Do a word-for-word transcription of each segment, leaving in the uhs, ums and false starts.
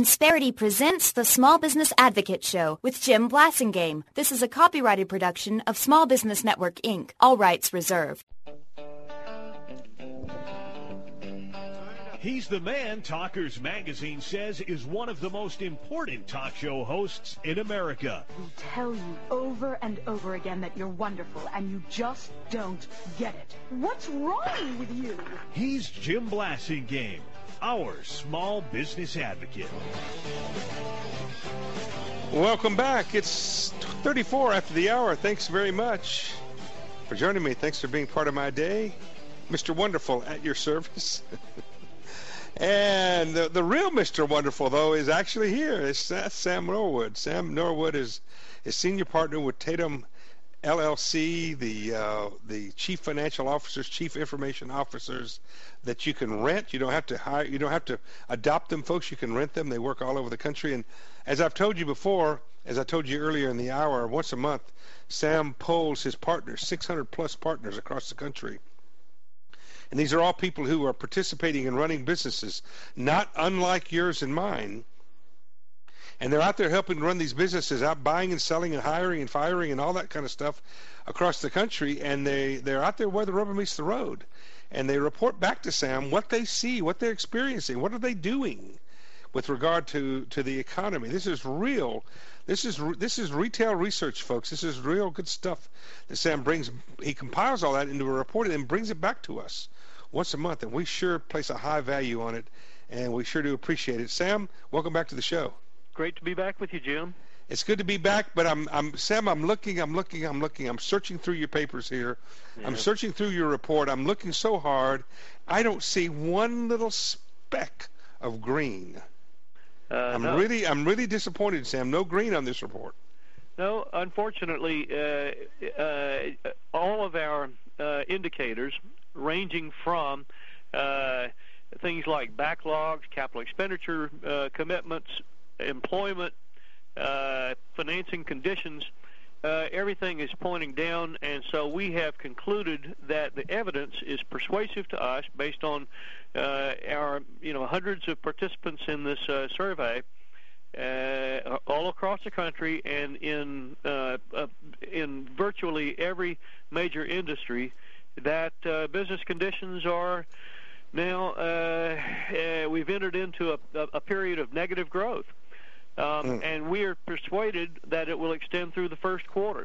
Insperity presents the Small Business Advocate Show with Jim Blasingame. This is a copyrighted production of Small Business Network, Incorporated. All rights reserved. He's the man Talkers Magazine says is one of the most important talk show hosts in America. We tell you over and over again that you're wonderful, and you just don't get it. What's wrong with you? He's Jim Blasingame, our small business advocate. Welcome back. It's thirty-four after the hour. Thanks very much for joining me. Thanks for being part of my day. Mister Wonderful at your service. And the, the real Mister Wonderful, though, is actually here. It's that's Sam Norwood. Sam Norwood is, is senior partner with Tatum L L C, the uh, the chief financial officers, chief information officers that you can rent. You don't have to hire. You don't have to adopt them, folks. You can rent them. They work all over the country. And as I've told you before, as I told you earlier in the hour, once a month, Sam polls his partners, six hundred plus partners across the country. And these are all people who are participating in running businesses, not unlike yours and mine. And they're out there helping run these businesses, out buying and selling and hiring and firing and all that kind of stuff across the country. And they, they're out there where the rubber meets the road. And they report back to Sam what they see, what they're experiencing, what are they doing with regard to, to the economy. This is real. This is this is retail research, folks. This is real good stuff that Sam brings. He compiles all that into a report and brings it back to us once a month, and we sure place a high value on it, and we sure do appreciate it. Sam, welcome back to the show. Great to be back with you, Jim. It's good to be back, but I'm, I'm Sam, I'm looking, I'm looking, I'm looking. I'm searching through your papers here. Yeah. I'm searching through your report. I'm looking so hard. I don't see one little speck of green. Uh, I'm no. really, I'm really disappointed, Sam. No green on this report. No, unfortunately, uh, uh, all of our uh, indicators, ranging from uh, things like backlogs, capital expenditure uh, commitments, employment, uh, financing conditions, uh, everything is pointing down, and so we have concluded that the evidence is persuasive to us based on uh, our, you know, hundreds of participants in this uh, survey uh, all across the country and in uh, uh, in virtually every major industry, that uh, business conditions are now, uh, uh, we've entered into a, a, a period of negative growth. Um, mm. And we are persuaded that it will extend through the first quarter.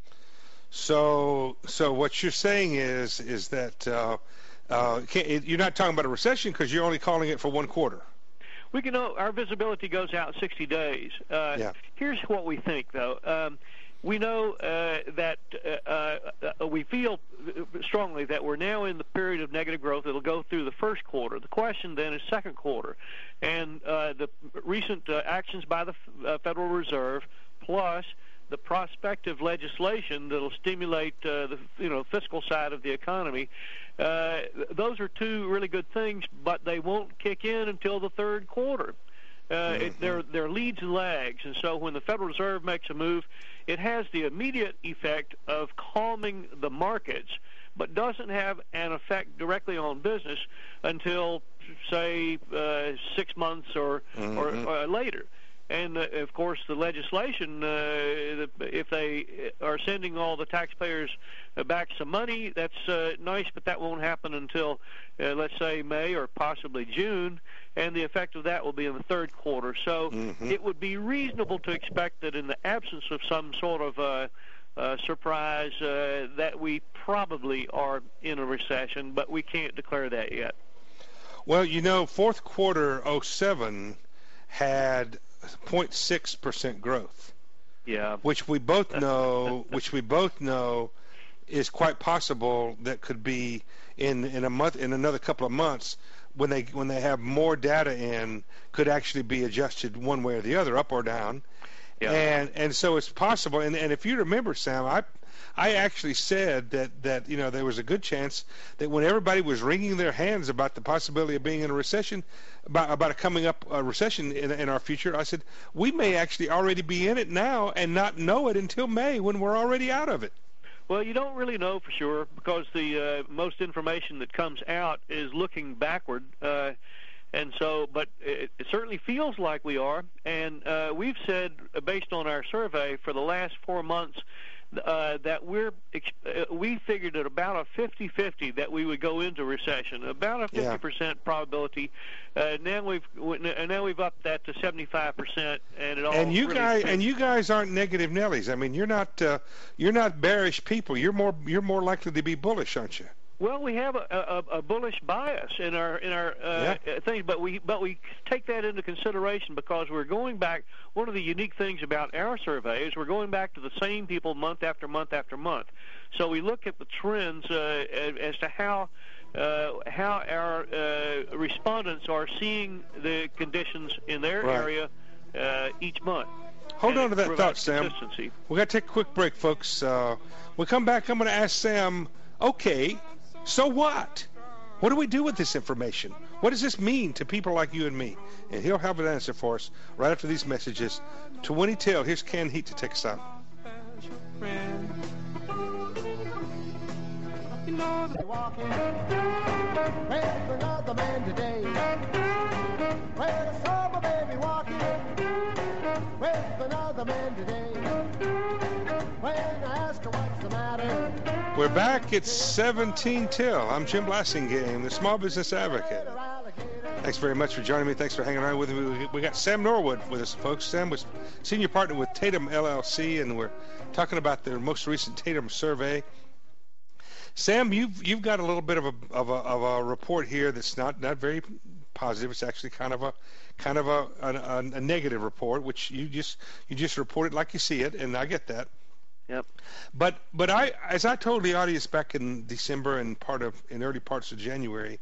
So, so what you're saying is, is that uh, uh, can't, you're not talking about a recession because you're only calling it for one quarter. We can know our visibility goes out sixty days. Uh, yeah. Here's what we think, though. Um, We know uh, that uh, uh, we feel strongly that we're now in the period of negative growth. It'll go through the first quarter. The question then is second quarter. And uh, the recent uh, actions by the uh, Federal Reserve, plus the prospective legislation that'll stimulate uh, the you know fiscal side of the economy, uh, those are two really good things, but they won't kick in until the third quarter. Uh, it, they're, they're leads and lags, and so when the Federal Reserve makes a move, it has the immediate effect of calming the markets, but doesn't have an effect directly on business until, say, uh, six months or, mm-hmm. or, or later. And, uh, of course, the legislation, uh, if they are sending all the taxpayers back some money, that's uh, nice, but that won't happen until, uh, let's say, May or possibly June, and the effect of that will be in the third quarter. So mm-hmm. it would be reasonable to expect that in the absence of some sort of uh, uh, surprise uh, that we probably are in a recession, but we can't declare that yet. Well, you know, fourth quarter oh seven had zero point six percent growth. Yeah. Which we both know, which we both know is quite possible that could be in, in a month, in another couple of months, when they when they have more data in, could actually be adjusted one way or the other, up or down. Yeah. And and so it's possible. And, and if you remember, Sam, I I actually said that, that you know there was a good chance that when everybody was wringing their hands about the possibility of being in a recession, about about a coming up a recession in in our future, I said we may actually already be in it now and not know it until May when we're already out of it. Well, you don't really know for sure because the uh, most information that comes out is looking backward. Uh, And so, but it, it certainly feels like we are. And uh, we've said, uh, based on our survey for the last four months, uh, that we're uh, we figured at about a fifty-fifty that we would go into recession, about a fifty percent yeah. probability. Uh, now we've now we've upped that to seventy-five percent, and it all. And you really guys depends. and you guys aren't negative Nellies. I mean, you're not uh, you're not bearish people. You're more you're more likely to be bullish, aren't you? Well, we have a, a, a bullish bias in our in our uh, yeah. things, but we but we take that into consideration because we're going back. One of the unique things about our survey is we're going back to the same people month after month after month. So we look at the trends uh, as to how uh, how our uh, respondents are seeing the conditions in their right. area uh, each month. Hold and on to that thought, Sam. We got to take a quick break, folks. Uh, we come back. I'm going to ask Sam. Okay. So what? What do we do with this information? What does this mean to people like you and me? And he'll have an answer for us right after these messages. To Winnie Tail, here's Ken Heat to take us out. We're back. It's seventeen till. I'm Jim Blasingame, the Small Business Advocate. Thanks very much for joining me. Thanks for hanging around with me. We got Sam Norwood with us, folks. Sam was senior partner with Tatum L L C, and we're talking about their most recent Tatum survey. Sam, you've you've got a little bit of a of a, of a report here that's not, not very positive. It's actually kind of a kind of a, a, a negative report, which you just you just reported like you see it, and I get that. Yep. But but I as I told the audience back in December and part of in early parts of January,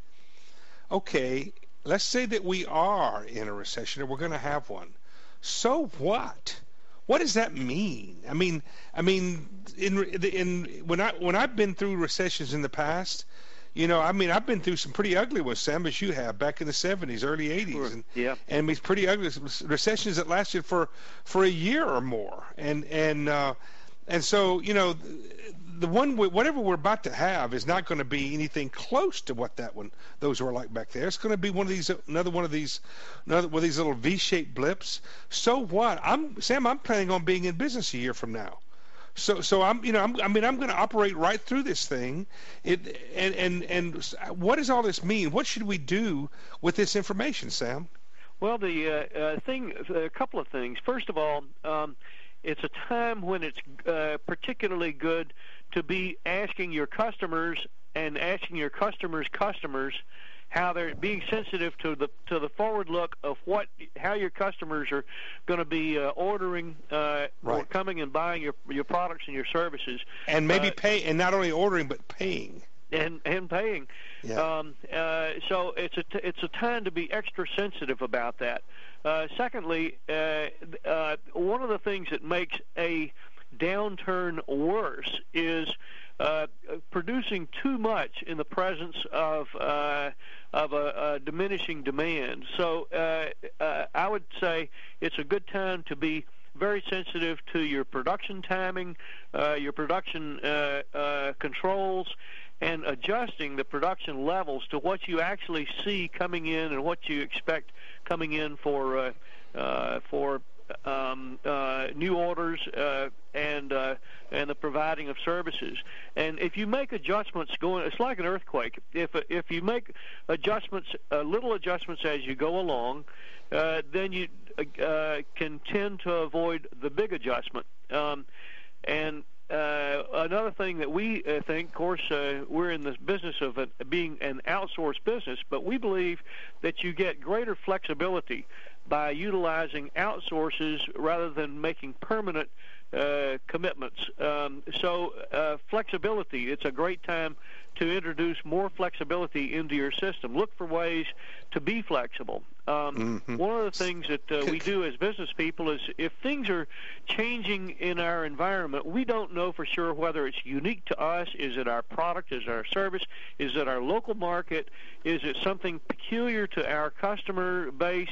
okay, let's say that we are in a recession or we're going to have one. So what? What does that mean? I mean, I mean, in in when I when I've been through recessions in the past, you know, I mean, I've been through some pretty ugly ones, Sam, as you have back in the seventies, early eighties, sure. and yeah, and these pretty ugly recessions that lasted for for a year or more, and and. Uh, And so, you know, the one, whatever we're about to have is not going to be anything close to what that one, those were like back there. It's going to be one of these, another one of these, another one of these little V-shaped blips. So what? I'm Sam. I'm planning on being in business a year from now. So, so I'm, you know, I'm, I mean, I'm going to operate right through this thing. It, and and and what does all this mean? What should we do with this information, Sam? Well, the uh, uh, thing, a couple of things. First of all. Um, It's a time when it's uh, particularly good to be asking your customers and asking your customers' customers how they're being sensitive to the to the forward look of what how your customers are going to be uh, ordering uh, right. or coming and buying your your products and your services, and maybe uh, pay and not only ordering but paying and and paying. Yeah. Um, uh, so it's a t- it's a time to be extra sensitive about that. Uh, secondly, uh, uh, one of the things that makes a downturn worse is uh, producing too much in the presence of uh, of a, a diminishing demand. So uh, uh, I would say it's a good time to be very sensitive to your production timing, uh, your production uh, uh, controls, and adjusting the production levels to what you actually see coming in and what you expect coming in for uh, uh, for um, uh, new orders uh, and uh, and the providing of services. And if you make adjustments going, it's like an earthquake. If if you make adjustments, uh, little adjustments as you go along, uh, then you uh, can tend to avoid the big adjustment. Um, and Uh, another thing that we uh, think, of course, uh, we're in the business of a, being an outsourced business, but we believe that you get greater flexibility by utilizing outsources rather than making permanent uh, commitments. Um, so uh, flexibility, it's a great time to introduce more flexibility into your system. Look for ways to be flexible. Um, mm-hmm. One of the things that uh, we do as business people is if things are changing in our environment, we don't know for sure whether it's unique to us. Is it our product? Is it our service? Is it our local market? Is it something peculiar to our customer base?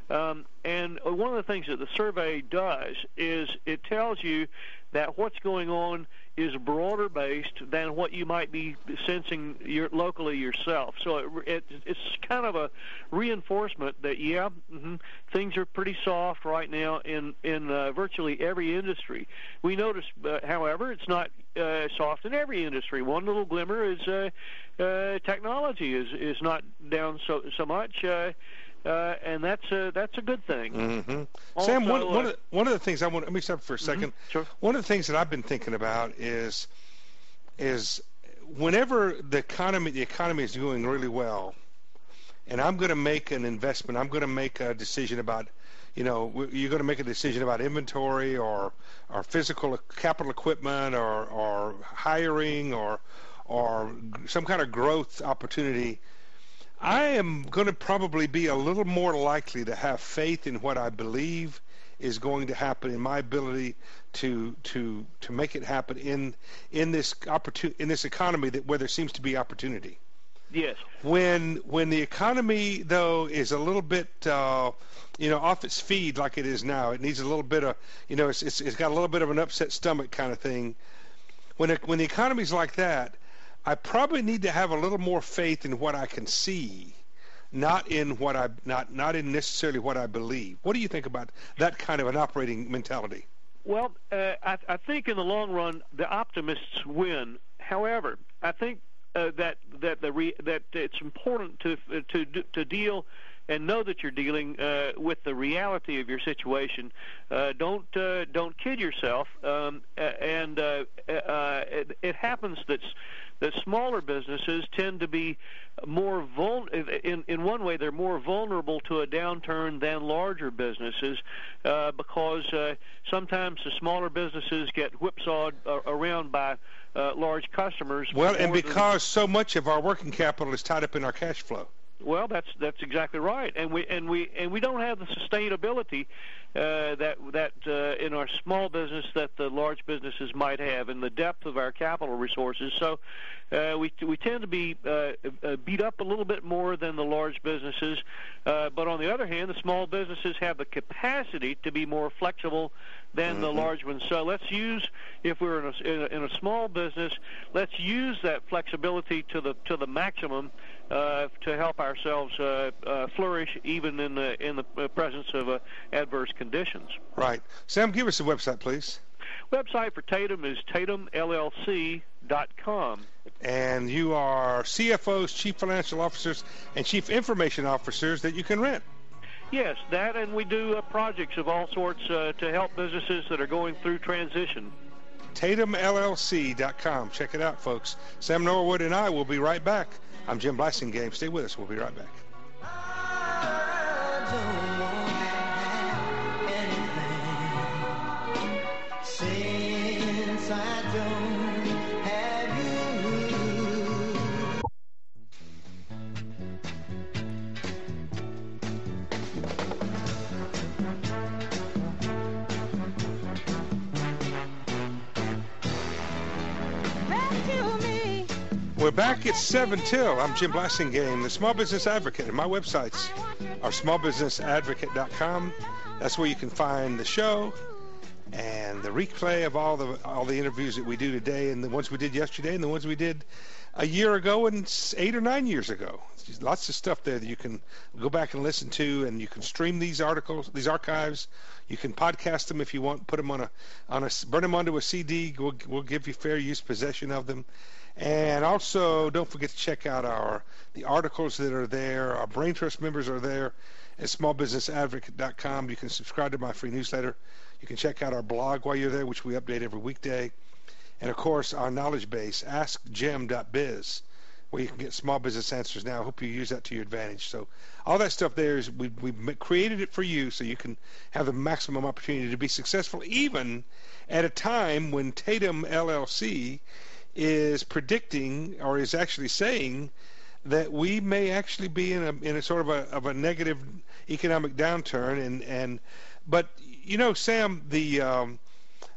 Um, and one of the things that the survey does is it tells you that what's going on is broader based than what you might be sensing your, locally yourself. So it, it, it's kind of a reinforcement that, yeah, mm-hmm, things are pretty soft right now in, in uh, virtually every industry. We notice, uh, however, it's not uh, soft in every industry. One little glimmer is uh, uh, technology is, is not down so, so much. Uh, Uh, and that's a, that's a good thing. Mm-hmm. Also, Sam, one, uh, one, of, one of the things I want, let me stop for a second. Mm-hmm, sure. One of the things that I've been thinking about is, is whenever the economy, the economy is doing really well, and I'm going to make an investment, I'm going to make a decision about, you know, you're going to make a decision about inventory or, or physical capital equipment or, or hiring or, or some kind of growth opportunity. I am going to probably be a little more likely to have faith in what I believe is going to happen, in my ability to to to make it happen in in this opportu- in this economy that where there seems to be opportunity. Yes. When when the economy though is a little bit uh, you know off its feed like it is now, it needs a little bit of you know it's it's, it's got a little bit of an upset stomach kind of thing. When it, when the economy's like that, I probably need to have a little more faith in what I can see, not in what I not not in necessarily what I believe. What do you think about that kind of an operating mentality? Well, uh, I, I think in the long run the optimists win. However, I think uh, that that the re, that it's important to to to deal and know that you're dealing uh, with the reality of your situation. Uh, don't uh, don't kid yourself. Um, and uh, uh, it, it happens that. that smaller businesses tend to be more vul- in in one way they're more vulnerable to a downturn than larger businesses uh, because uh, sometimes the smaller businesses get whipsawed uh, around by uh, large customers. Well, and because than- so much of our working capital is tied up in our cash flow. Well, that's that's exactly right, and we and we and we don't have the sustainability uh, that that uh, in our small business that the large businesses might have, and the depth of our capital resources. So uh, we we tend to be uh, uh, beat up a little bit more than the large businesses, uh, but on the other hand, the small businesses have the capacity to be more flexible than mm-hmm. the large ones. So let's use, if we're in a, in a in a small business, let's use that flexibility to the to the maximum. Uh, to help ourselves uh, uh, flourish even in the in the presence of uh, adverse conditions. Right. Sam, give us a website, please. Website for Tatum is tatum L L C dot com. And you are C F Os, Chief Financial Officers, and Chief Information Officers that you can rent. Yes, that, and we do uh, projects of all sorts uh, to help businesses that are going through transition. Tatum L L C dot com. Check it out, folks. Sam Norwood and I will be right back. I'm Jim Blasingame. Stay with us. We'll be right back. I don't want anything since I don't have you. Rescue me. We're back at seven till. I'm Jim Blasingame, the Small Business Advocate, and my websites are small business advocate dot com. That's where you can find the show and the replay of all the all the interviews that we do today, and the ones we did yesterday, and the ones we did a year ago and eight or nine years ago. There's lots of stuff there that you can go back and listen to, and you can stream these articles, these archives. You can podcast them if you want. Put them on a on a burn them onto a C D. We'll, we'll give you fair use possession of them. And also, don't forget to check out our the articles that are there. Our Brain Trust members are there at small business advocate dot com. You can subscribe to my free newsletter. You can check out our blog while you're there, which we update every weekday. And, of course, our knowledge base, ask jim dot biz, where you can get small business answers now. I hope you use that to your advantage. So all that stuff there is we, we've created it for you so you can have the maximum opportunity to be successful, even at a time when Tatum L L C is predicting or is actually saying that we may actually be in a in a sort of a of a negative economic downturn. And and but you know, Sam, the um,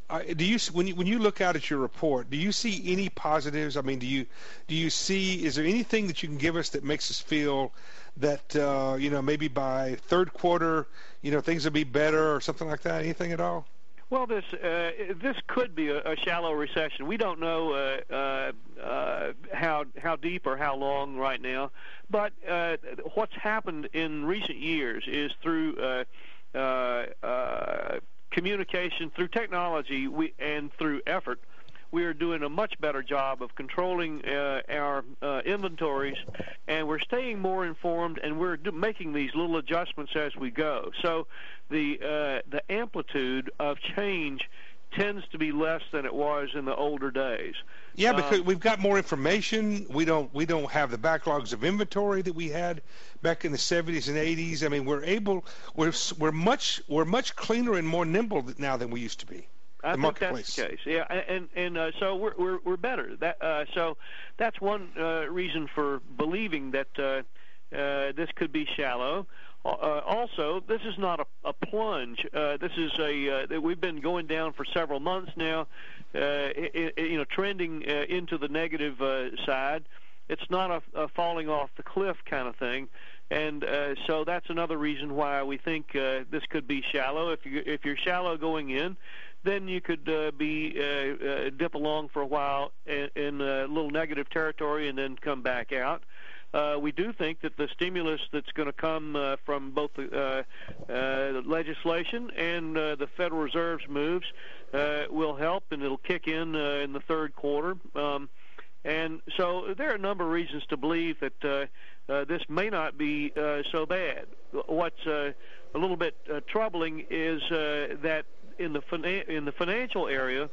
uh, do you when you when you look out at your report, do you see any positives? I mean, do you do you see? Is there anything that you can give us that makes us feel that uh, you know maybe by third quarter, you know, things will be better or something like that? Anything at all? Well, this uh, this could be a, a shallow recession. We don't know uh, uh, uh, how how deep or how long right now, but uh, what's happened in recent years is through uh, uh, uh, communication, through technology, we, and through effort, we are doing a much better job of controlling uh, our uh, inventories, and we're staying more informed, and we're do- making these little adjustments as we go. So the uh, the amplitude of change tends to be less than it was in the older days. Yeah, because um, we've got more information. We don't we don't have the backlogs of inventory that we had back in the seventies and eighties. I mean, we're able we're we're much we're much cleaner and more nimble now than we used to be. I the think that's the case. Yeah, and and uh, so we're we're we're better. That uh, so that's one uh, reason for believing that uh, uh, this could be shallow. Uh, also, this is not a, a plunge. Uh, this is a uh, that we've been going down for several months now. Uh, it, it, you know, trending uh, into the negative uh, side. It's not a, a falling off the cliff kind of thing. And uh, so that's another reason why we think uh, this could be shallow. If you if you're shallow going in, then you could uh, be uh, uh, dip along for a while in, in a little negative territory and then come back out. Uh, we do think that the stimulus that's going to come uh, from both the uh, uh, legislation and uh, the Federal Reserve's moves uh, will help, and it'll kick in uh, in the third quarter. Um, and so there are a number of reasons to believe that uh, uh, this may not be uh, so bad. What's uh, a little bit uh, troubling is uh, that in the finan- in the financial area,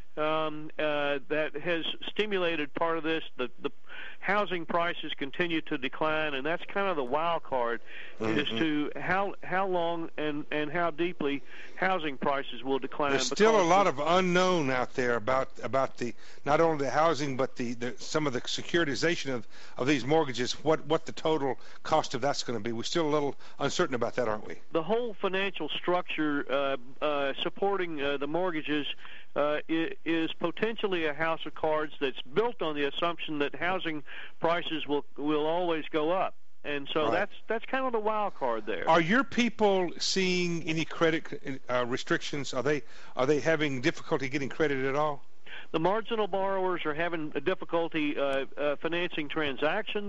um, uh, that has stimulated part of this. The, the housing prices continue to decline, and that's kind of the wild card mm-hmm. as to how how long and, and how deeply housing prices will decline. There's still a lot of unknown out there about about the not only the housing but the, the some of the securitization of, of these mortgages. What what the total cost of that's going to be? We're still a little uncertain about that, aren't we? The whole financial structure uh, uh, supporting uh, the mortgages uh, is potentially a house of cards that's built on the assumption that housing prices will will always go up. And so right. that's that's kind of the wild card there. Are your people seeing any credit uh, restrictions? Are they are they having difficulty getting credit at all? The marginal borrowers are having a difficulty uh, uh, financing transactions,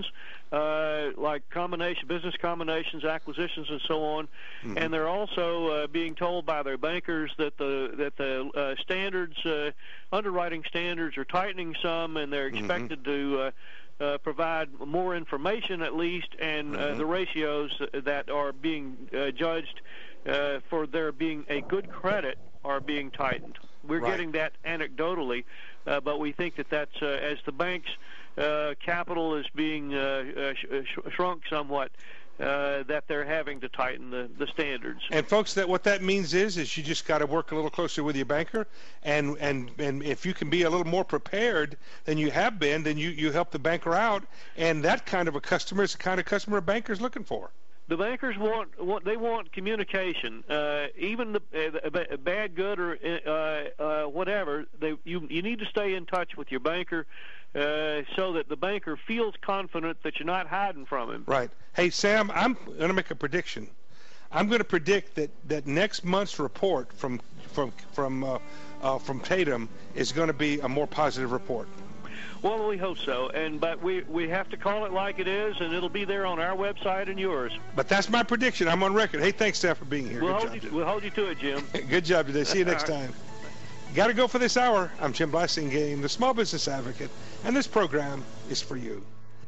uh, like combination business combinations, acquisitions, and so on. Mm-hmm. And they're also uh, being told by their bankers that the that the uh, standards, uh, underwriting standards, are tightening some, and they're expected mm-hmm. to. Uh, Uh, provide more information at least, and uh, mm-hmm. the ratios that are being uh, judged uh, for there being a good credit are being tightened. We're right. getting that anecdotally, uh, but we think that that's uh, as the bank's uh, capital is being uh, uh, sh- shrunk somewhat, Uh, that they're having to tighten the, the standards. And folks, that what that means is is you just got to work a little closer with your banker, and and and if you can be a little more prepared than you have been, then you you help the banker out, and that kind of a customer is the kind of customer a banker's looking for. The bankers want, want they want communication, uh, even the uh, bad, good, or uh, uh, whatever. They you you need to stay in touch with your banker. Uh, so that the banker feels confident that you're not hiding from him. Right. Hey, Sam, I'm going to make a prediction. I'm going to predict that, that next month's report from from from uh, uh, from Tatum is going to be a more positive report. Well, we hope so, and but we, we have to call it like it is, and it'll be there on our website and yours. But that's my prediction. I'm on record. Hey, thanks, Sam, for being here. We'll, Good hold, job you, today. we'll hold you to it, Jim. Good job today. See you next time. Got to go for this hour. I'm Jim Blasingame, the Small Business Advocate, and this program is for you.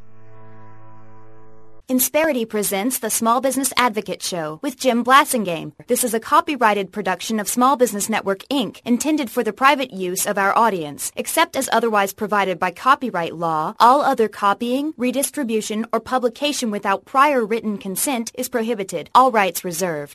Insperity presents the Small Business Advocate Show with Jim Blasingame. This is a copyrighted production of Small Business Network, Incorporated, intended for the private use of our audience. Except as otherwise provided by copyright law, all other copying, redistribution, or publication without prior written consent is prohibited. All rights reserved.